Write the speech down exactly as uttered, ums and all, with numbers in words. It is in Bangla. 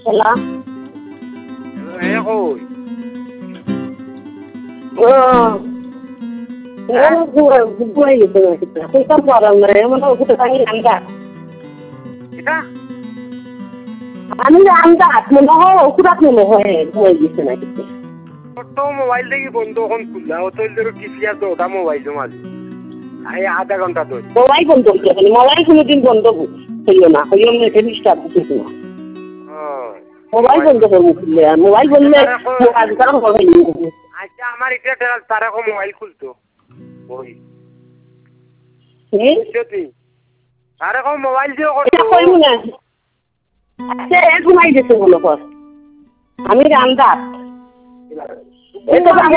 খেলা এ কই ও এর পুরো বুঝাই গেছে না কইতা পারাম না এমন ওটা ভাঙি আন্দা এটা আমি আন্দা মনে হয় ওটা মনে হয় বুঝাই গেছে না কিছু তো মোবাইল দেখি বন্ধ এখন খুললা ও তো এর কিসিয়া তো ওটা মোবাইল জমা আই আধা ঘন্টা ধরে মোবাইল বন্ধ করতে মোবাইল কোনোদিন বন্ধ হইও না হইও না এটা ডিস্টার্ব কিছু না মোবাইল বন্ধ করবো খুললে মোবাইল বললে মোবাইল কারণ হবে আচ্ছা আমার এটা তারা কো মোবাইল খুলতো ওই হুম যদি তারা কো মোবাইল দিও করতো এটা কইব না আচ্ছা এক ঘুমাই দিতে বলো কর আমি রান্দা এটা